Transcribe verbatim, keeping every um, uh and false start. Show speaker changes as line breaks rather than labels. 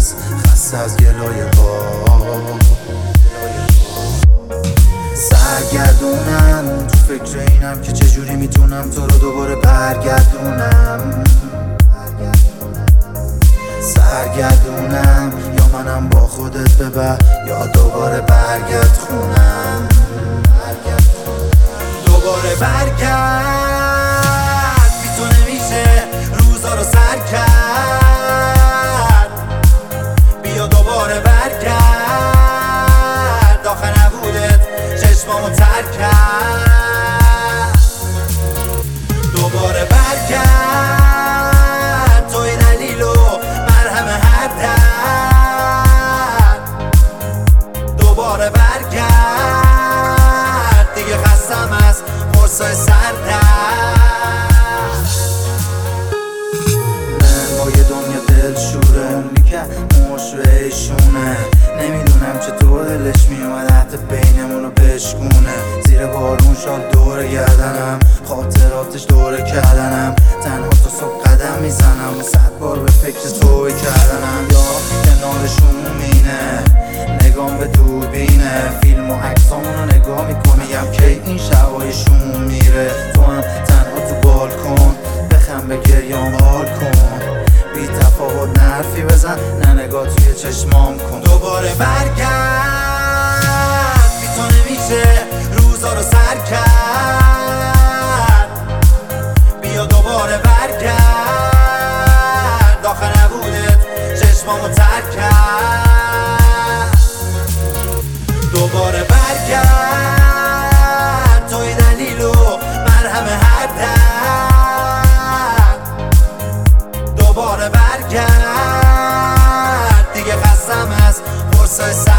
هست، خسته از گلایه ها. سرگردونم تو فکر اینم که چجوری میتونم تو رو دوباره برگردونم. سرگردونم یا منم با خودت ببر یا دوباره برگرد خونم. دوباره برگرد، بی تو نمیشه روزا رو سر کرد. بیا دوباره برگرد، آخه نبودت چشمامو تر کرد. دوباره برگرد، توی دلیل و مرهم هر درد. دوباره برگرد، دیگه خستم از قرصای سردرد. من با یه دنیا دلشوره، اونی که مشوهشونه. نمیدونم چطور دلش میومد حتی بینمونو بشکونه. زیر بارون شال دوره گردنم، خاطراتش دوره کردنم. تنها تا صبح قدم میزنم و صد بار به فکر توی کردنم. یا کنارشون مینه نگام به دوربینه، فیلم و عکسامونو نگاه میکنم میگم که این شبایشون میره. تو هم تنها تو بالکن بخم به گریام حال کن. بی تفاوت نرفی بزن، نه نگاه توی چشمام کن. دوباره برگرد، بی تو نمیشه روزا رو سر کرد. بیا دوباره برگرد، آخه نبودت چشمامو تر کرد. دوباره برگرد، توی دلیل و مرهم هر درد. دوباره برگرد، دیگه خستم از قرصای